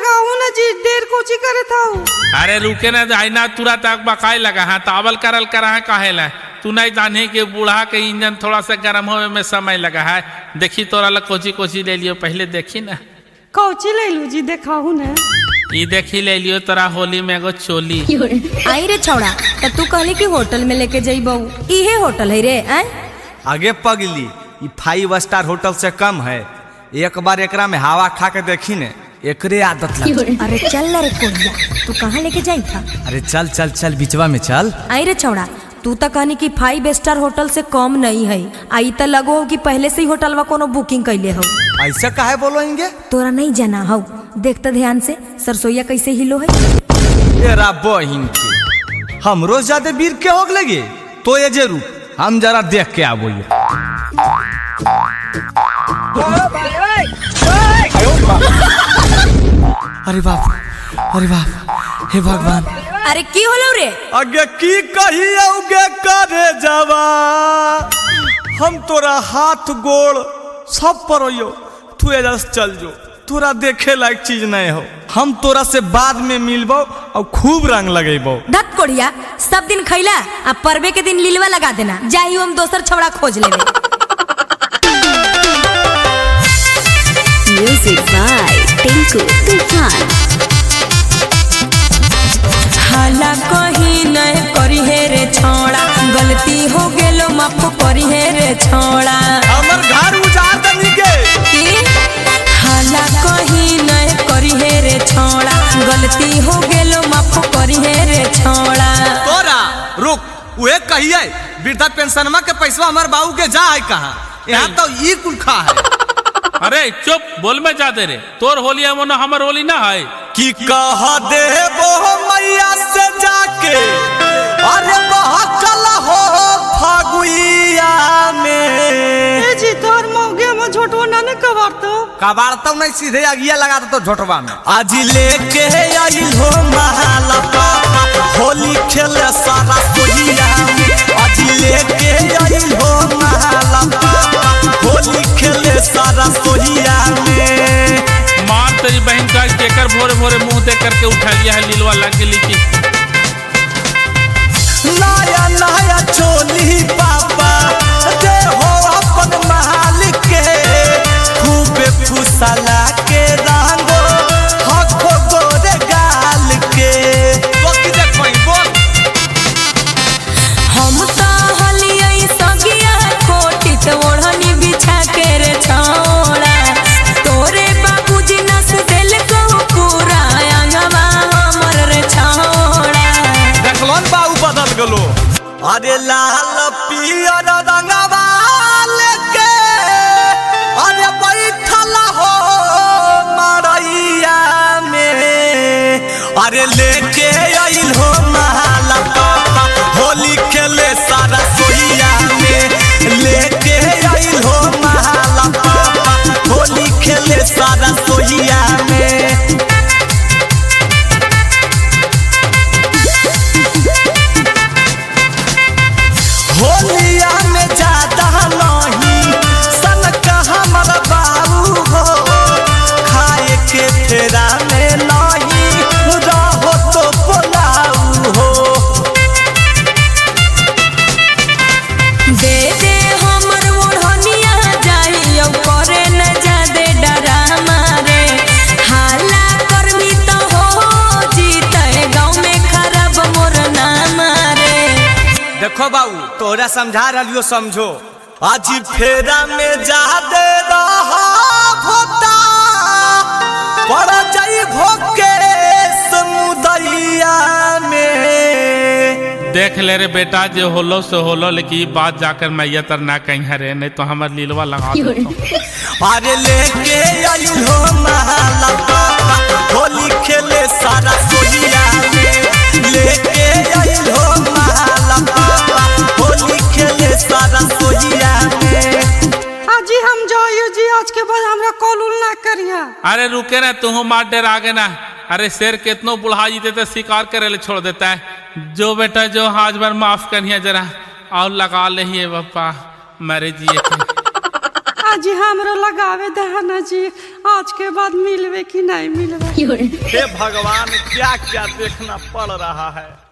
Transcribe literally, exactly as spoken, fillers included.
लगाओ ना जी, देर कोची करे था। अरे रुके ना जाइना तुरंत आग बकाई लगा है तावल करल करा है काहे ला तू नहीं जाने के बूढ़ा के इंजन थोड़ा सा गर्म होने में समय लगा है। देखी तोरा ला कोची कोची ले लियो पहले देखी ना। कौची ले लू जी, देखाऊ ना। ये देखी ले लियो तोरा होली में एगो चोली। आई रे छौड़ा तो तू कहली कि होटल में लेके जाइबू, इहे होटल है रे? आए आगे पगली ये फाइव स्टार होटल से कम है। एक बार एकरा में हवा खा के देखी ने एकरे आदत लग। अरे चल ना रे कोढ़िया, तू कहाँ लेके जाई था? अरे चल चल चल बिचवा में चल। आई रे छौड़ा तू तो कहनी कि फाइव स्टार होटल से कम नहीं है। आई तो लगो हो कि पहले से ही होटल में कोनो बुकिंग कैले हो। ऐसे काहे बोलोगे? तोरा नहीं जाना हो, देखता ध्यान से सरसोईया कैसे हिलो है। तेरा बहिन के हम रोज ज्यादा वीर के होग लगे तो ये जरूर हम जरा देख के आबो। अरे बाप, अरे बाप, हे भगवान। अरे की होलो रे? आगे की कही औगे करे जावा हम तोरा हाथ गोड़ सब पर हो, तू एजा से चल जो। तोरा देखे लायक चीज नहीं हो, हम तोरा से बाद में मिलबो और खूब रंग लगेबो। धत कोढ़िया, सब दिन खैला आ परबे के दिन लीलवा लगा देना। जाही हम दोसर छौड़ा खोज लेबे। म्यूजिक बाय टिंकू तूफान। हाला कहीं नहीं करी है रे छौड़ा, गलती हो गेलो माफ करी है रे छौड़ा। हमर घर उजाड़ दनी के हाला कहीं नहीं करी है रे छौड़ा, गलती हो गेलो माफ करी है रे छौड़ा। तोरा रुक उहे कहिए वृद्धा पेंशनमा के पैसा हमर बाबू के जा है कहाँ? यहाँ तो ई कुल खा है। अरे चुप बोल में जा दे रे, तोर होली है मोनो हमर होली ना है कि कह दे वो मैया से जाके अरे बहकल हो फागुइया में। ए जी तोर मौगे में झोटवा ना ने कबारतो कबारतो नहीं सीधे अगिया लगा दो झोटवा में। आज लेके आइल हो महाल पापा होली खेले सारा सोहिया में। आज लेके आइल हो महाल पापा होली खेले सारा सोहिया में। मार तेरी बहन का केकर भोरे भोरे मुंह देख करके उठा लिया है लीलवा लग गई की। नया नया चोली पापा दे हो अपन मालिक के खूबे फुसला के रंगो हको गोरे गाल के। बोल देखो बोल हम तो हलियई सगिया कोटी तो ओढ़नी बिछा के रे छौड़ा। तोरे बाबूजी नस देल को पूरा अंगवा हमर रे छौड़ा। देखलोन बाबू बदल गलो। अरे लाल पियर रंगवा लेके अरे बैठल हो मरैया में। अरे लेके आइल हो महाल पापा होली खेले सारा सोहिया में। लेके आइल हो महाल पापा होली खेले सारा सोहिया में। होलिया में ज्यादा नहीं सन का हमारा बाबू हो, खाए के फेरा में नहीं रहो तो बोलाऊ हो। दे दे हमर ओढ़निया जाई औ करे न जा दे डरा मारे। हाला करमी तो हो जीते गाँव में खराब मोर ना मारे। देखो बाबू तोरा समझा रहियो समझो। आज फेरा में जा दे रहा भोता पड़ जाई भोके समुदैया में। देख ले रे बेटा जो होलो से होलो, लेकिन बात जाकर मैं ये तर ना कहीं हरे नहीं तो हमार लीलवा लगा देता। अरे लेके आइल हो महाल पापा होली खेले सारा सोहिया में। लेके आइल हो महाल पापा होली खेले सारा सोहिया में। हाजी हम जाइयो जी, आज के बाद हमरा कॉल उल ना करिया। अरे रुके ना तू मार डेर आगे ना। अरे शेर कितनो बुढ़ा जीते तो शिकार करे ले छोड़ देता है। जो बेटा जो आज बार माफ करिए जरा और लगा ले पप्पा मेरे जिए। आज हमरो लगावे दहना जी, आज के बाद मिलवे कि नहीं मिलवे। हे भगवान, क्या क्या देखना पड़ रहा है।